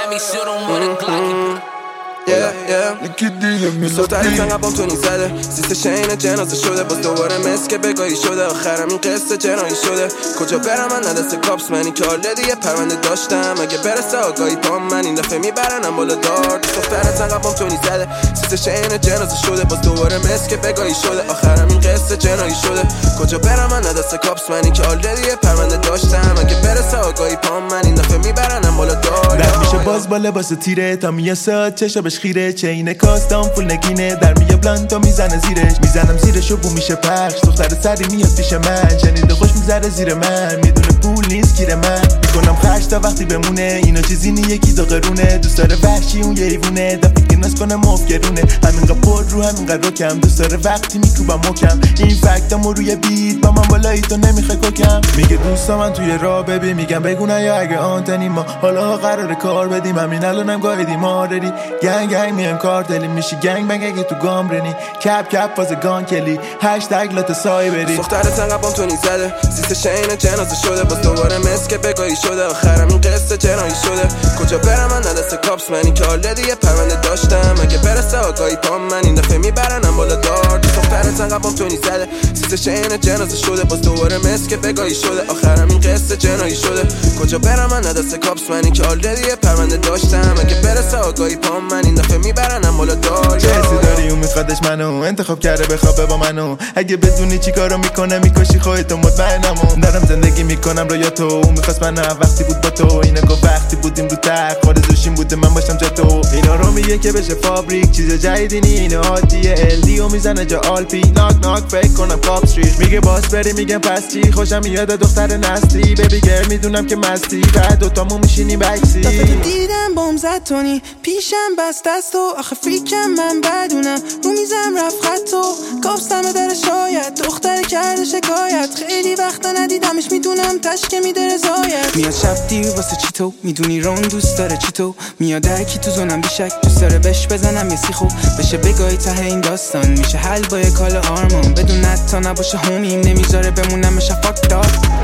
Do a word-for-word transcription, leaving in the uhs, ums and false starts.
let me shoot him with a Glocky. Yeah, yeah. صوتری تنقبام تو نیزده سیست شین جنازه شده باز دوباره مثل که بگاهی شده آخرم این قصه جنایی شده کجا برم من ندست کاپس منی که آلده دیگه پرونده داشتم اگه برسه آگاهی پام من این دفعه میبرنم بالا دار صوتری تنقبام تو نیزده سیست شین جنازه شده باز دوباره مثل که بگاهی شده آخرم این قصه جنایی شده کجا برم من ندست کاپس منی که آلده دیگه پرونده داشتم اگه برسه آگاهی پام من این دفعه میبرنم بالا دار رد میشه باز با لباس تیره تا میاد ساعت چشابش خیره چین کاستام فول نگینه در میاد بلانتا میزنه زیرش میزنم زیرش و بو میشه پخش دختر سری میاد پیش من شنیده خوش میگذره زیر من میدونه پول نیست گیر من میکنم خرج تا وقتی بمونه اینا چیزی نی یکی دو قرونه دوست داره وحشی اون یه ایوونه دفعه که ناز کنه مفگرونه همینقدر پر رو همینقدر رکم دوست داره وقتی میکوبم مکم این فکتامو روی بیت با من بالایی تو نمیخوای کوکم میگه دوستا من توی راه ببین میگم بگو نه یا اگه آنتنی ما حالا قراره کار بدیم همین الانم گایدی ما داری گنگ گنگ میام کارتلی میشی گنگ بنگ اگه تو گام رنی کپ کپ واز گان کلی هشتگ لات سایبری دختر تنقبام تو نیزده سیست شین جنازه شده باز دوباره مثل که بگاهی شده آخرم این قصه جنایی شده کجا برم من ندست کاپس منی که آلده دیگه پرونده داشتم اگه برسه آگاهی پام من این دفعه میبرنم بالا دار دختر تنقبام تو نیزده سیست شین جنازه شده باز دوباره مثل که بگاهی شده آخرم این قصه جنایی شده کجا برم من ندست کاپس منی که آلده دیگه پرونده داشتم اگه برسه آگاهی پام من این دفعه میبرنم بالا دار چه حسی داری اون میخوادش منو انتخاب کرده بخوابه با منو اگه بدونی چی کارو میکنه میکشی خودتو مطمئنم دارم زندگی میکنم رویا تو اون میخواست منو وقتی بود با تو اینا گفت وقتی بودیم رو تخت آرزوشیم بوده من باشم جا تو اینا رو میگه که بشه فابریک چیز جدیدی نی اینا عادیه الدی و میزنه جا آلپی ناک ناک فکر کنم کاپ استریت میگه باس بری میگم پس چی خوشم میاد دختر نسلی بیبی گر میدونم که مستی بعد دوتامون میشینی بکسی دفعه دیدم بوم زد تونی پیشم بست دست و آخه فریکم من بدونم رو میزم رفت خط و کابستم داره شاید دختر کرده شکایت خیلی وقتا ندیدمش میدونم تشکه میده رضایت میاد شب دیر واسه چی تو میدونی رون دوست داره چی تو میاد هرکی تو زونم بیشک دوست داره بش بزنم یه سیخو بشه بگاهی ته این داستان میشه حل با یه کال آرمان بدون نتا نباشه همیم نمیذاره بمونم بشه فاک دار